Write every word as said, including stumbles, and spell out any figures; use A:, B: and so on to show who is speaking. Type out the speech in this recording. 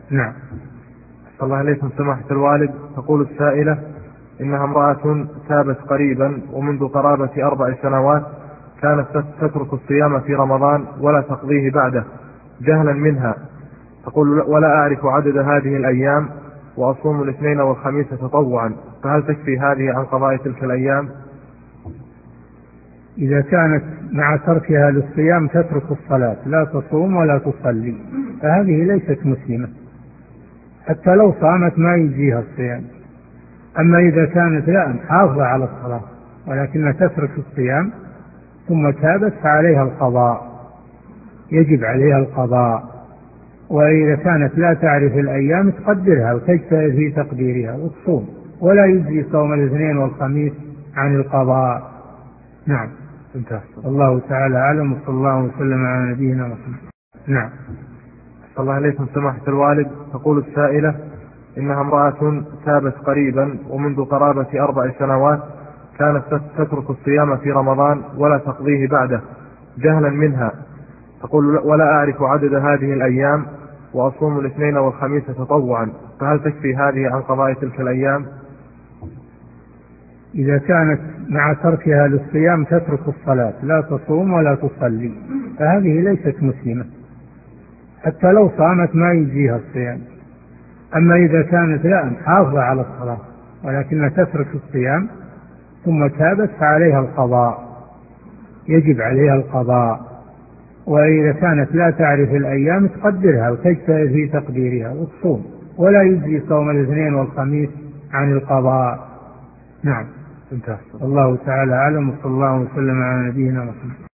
A: نعم.
B: صلى الله عليكم سماحة الوالد. تقول السائلة إنها امرأة تابت قريبا ومنذ قرابة أربع سنوات كانت تترك الصيام في رمضان ولا تقضيه بعده جهلا منها. تقول ولا أعرف عدد هذه الأيام وأصوم الاثنين والخميس تطوعا، فهل تكفي هذه عن قضاء تلك الأيام؟
A: إذا كانت مع تركها للصيام تترك الصلاة لا تصوم ولا تصلي فهذه ليست مسلمة، حتى لو صامت ما يجزيها الصيام. أما إذا كانت لا محافظة على الصلاة ولكنها تترك الصيام ثم تابت فعليها القضاء، يجب عليها القضاء. وإذا كانت لا تعرف الأيام تقدرها وتجتهد في تقديرها وتصوم، ولا يجزي صوم الاثنين والخميس عن القضاء. نعم.
B: انتهى.
A: الله تعالى أعلم، وصلى الله وسلم على نبينا محمد. نعم.
B: صلى الله عليكم سماحة الوالد. تقول السائلة إنها امرأة تابت قريبا ومنذ قرابة أربع سنوات كانت تترك الصيام في رمضان ولا تقضيه بعده جهلا منها. تقول ولا أعرف عدد هذه الأيام وأصوم الاثنين والخميس تطوعا، فهل تكفي هذه عن قضاء تلك الأيام؟
A: إذا كانت مع تركها للصيام تترك الصلاة لا تصوم ولا تصلي فهذه ليست مسلمة، حتى لو صامت ما يجزيها الصيام. أما إذا كانت لا محافظة على الصلاة ولكنها تترك الصيام ثم تابت فعليها القضاء، يجب عليها القضاء. وإذا كانت لا تعرف الأيام تقدرها وتجتهد في تقديرها وتصوم، ولا يجزي صوم الاثنين والخميس عن القضاء. نعم.
B: انتهى.
A: الله تعالى أعلم، وصلى الله وسلم على نبينا محمد.